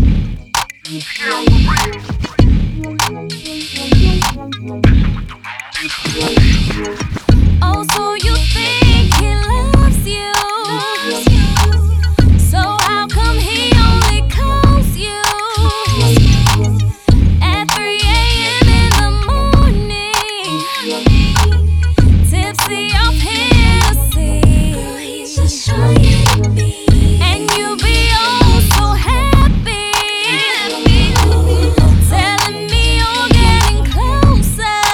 Oh, so you think he loves you? So how come he only calls you at 3 a.m. in the morning, tipsy off Hennessy? Girl, he's just trying to be, and you be oh so happy, telling me you're getting closer.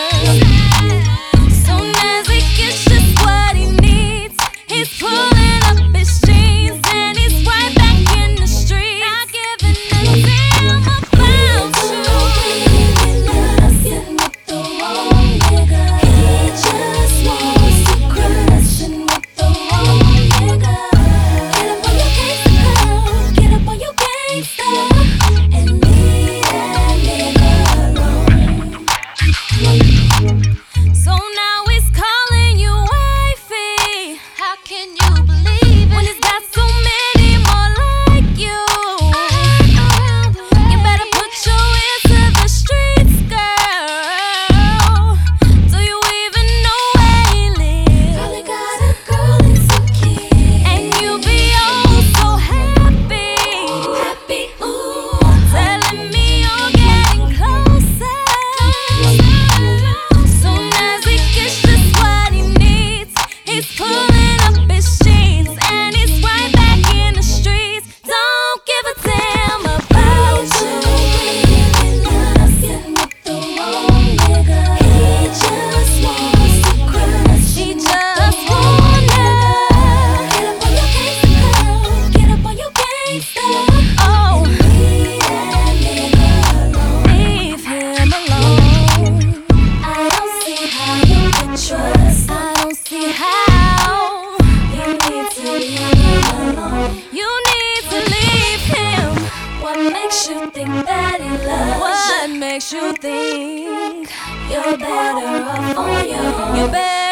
Soon as he gets just what he needs, he's pulling up his jeans and he's right back in the street. Not giving a damn about you. He loves getting with the wrong nigga. He just wants to crush and with the wrong nigga. Get up on your gangsta, girl. Get up on your gangsta and leave that nigga alone. So now he's calling you wifey. How can you believe it when he's got so many more like you? You better put your ear to the streets, girl. Do you even know where he lives? Probably got a girl and some kids, and you be oh so happy, ooh, telling me you're getting closer. Soon as he gets just what he needs, he's pulling up his jeans and he's right back in the streets. Don't give a damn about you. He loves getting with the wrong nigga. He just wants to crush. He just wanna get up on your gangsta, girl. Get up on your gangsta. Oh, leave that nigga alone. Leave him alone. I don't see how you can trust. I don't see how. You need to leave him alone. You need to leave him. What makes you think that he loves you? What makes you think you're better off on your own? You better